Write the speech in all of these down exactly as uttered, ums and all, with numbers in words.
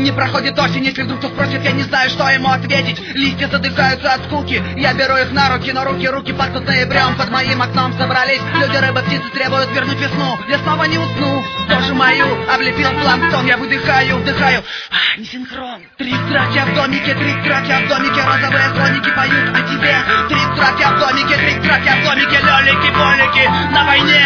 Не проходит осень, если вдруг кто спросит, я не знаю, что ему ответить. Листья задыхаются от скуки, я беру их на руки, но руки, руки пахнут ноябрем. Под моим окном собрались люди, рыбы, птицы, требуют вернуть весну. Я снова не усну, тоже мою облепил планктон. Я выдыхаю, вдыхаю, а, не синхрон. Три траки в домике, три траки в домике, розовые слоники поют о тебе. Три траки в домике, три траки в домике, лёлики, болики на войне.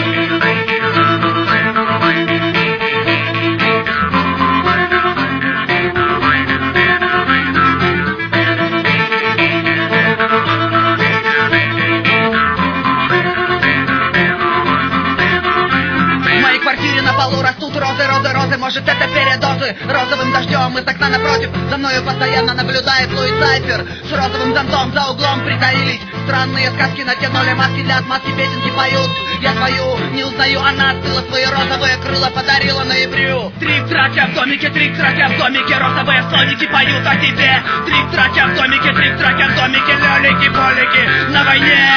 На полу растут розы, розы, розы, может это передозы. Розовым дождем из окна напротив за мною постоянно наблюдает Луис Сайфер. С розовым зонтом за углом притаились. Странные сказки натянули маски для отмазки, песенки поют. Я свою не узнаю, она отсыла свои розовые крылья, подарила ноябрю. Три траки в домике, три траки в домике, розовые слоники поют о тебе. Три траки в домике, три траки в домике, лёлики, болики на войне.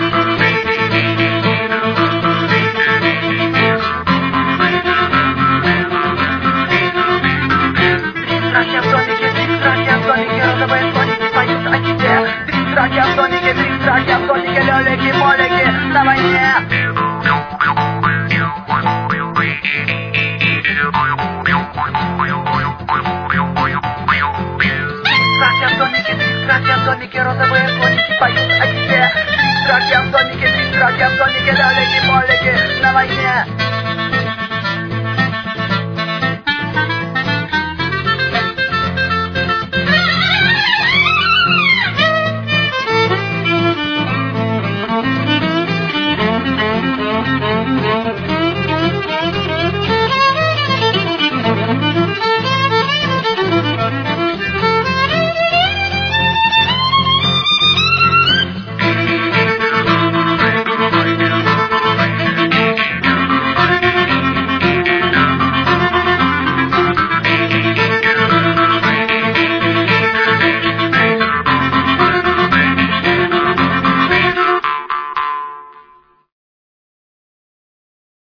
Розовые слоники поют о тебе. Три траки в домике, три траки в домике, лёлики, болики на войне. Три траки в домике, три траки в домике, розовые слоники поют о тебе. Три траки в домике, три траки в домике, лёлики, болики на войне. Thank you.